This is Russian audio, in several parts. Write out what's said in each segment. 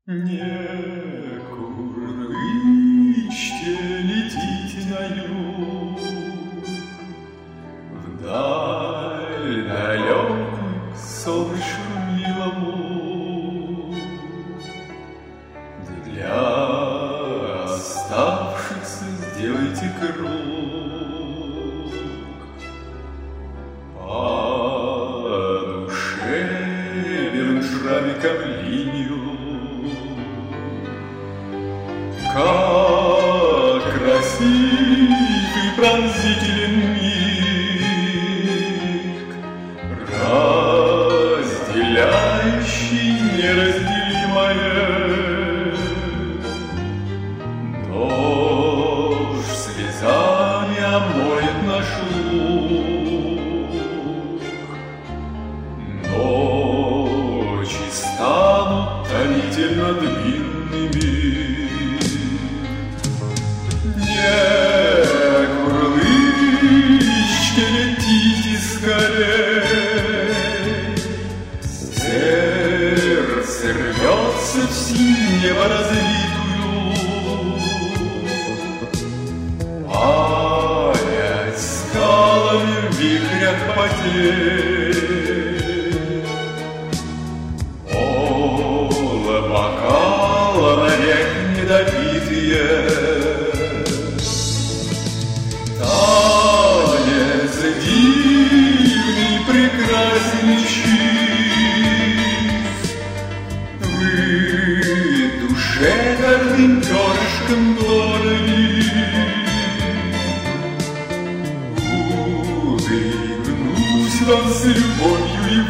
Не курлычьте, летите на юг, вдаль далекую к солнышку милому. Для оставшихся сделайте круг, по душе вернуть шрамиком линию. Как красив и пронзителен миг, разделяющий неразделимое. Дождь слезами омоет наш луг, ночи станут томительно длинными. Курлычки, летите скорей, сердце рвется в синь небо разлитую, опять скалами в вихрях потерь. Пола бокала на век недопитые, дивный, прекрасен и чист. Вы душе каждым перышком дороги. Улыбнусь вам с любовью и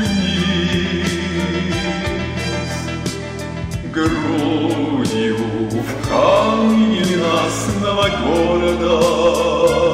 вниз, грудью в камне ненастного города.